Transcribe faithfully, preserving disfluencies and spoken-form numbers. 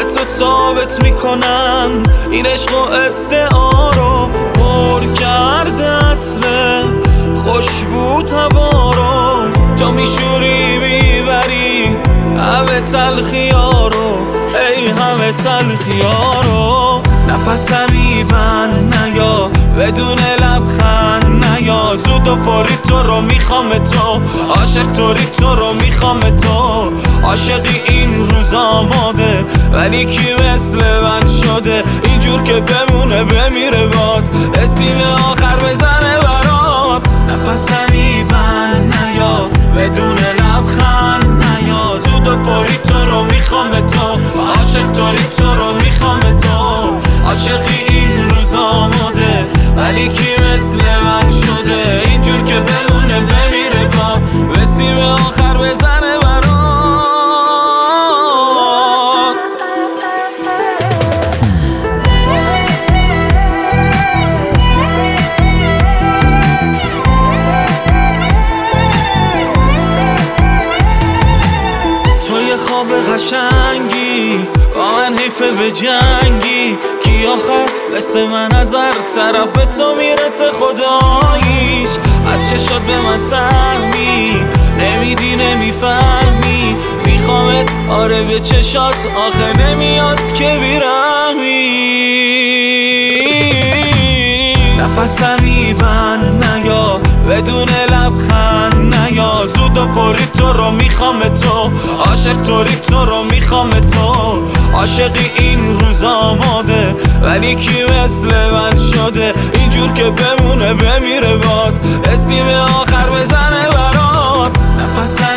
تو ثابت میکنم این عشق و ادعا رو پر کرده عطر خوشبو تبا رو تو میشوری میبری همه تلخیا رو ای همه تلخیا رو نفسم میبند نیا بدون لبخند نیا زود و فوری تو رو میخوام تو عاشق توری تو رو میخوام تو عاشقی این روز آماده ولی کی مثل من شده اینجور که بمونه بمیره باد رسیم آخر بزنه برات نفسم میبند نیا بدون لبخند نیا زود و فوری تو رو میخوام تو عاشق توری تو رو میخوام تو عاشقی این روز آماده ولی کی مثل من شده اینجور که بمونه بمیره با وسیم آخر بزنه برات توی خواب قشنگی با من حیفه به جنگی کی آخر مثل من از هر طرف تو میرسه خداییش از چشات به من سهمی نمیدی نمیفهمی میخوامت آره به چشات آخه نمیاد که بیرمی نفسم میبند نیا بدون لبخند نیا زود و فوری تو رو میخوام تو عاشق توری تو رو میخوام تو عاشقی این روز آماده ولی کی مثل من شده اینجور که بمونه بمیره باد رسیم آخر بزنه برات نفسم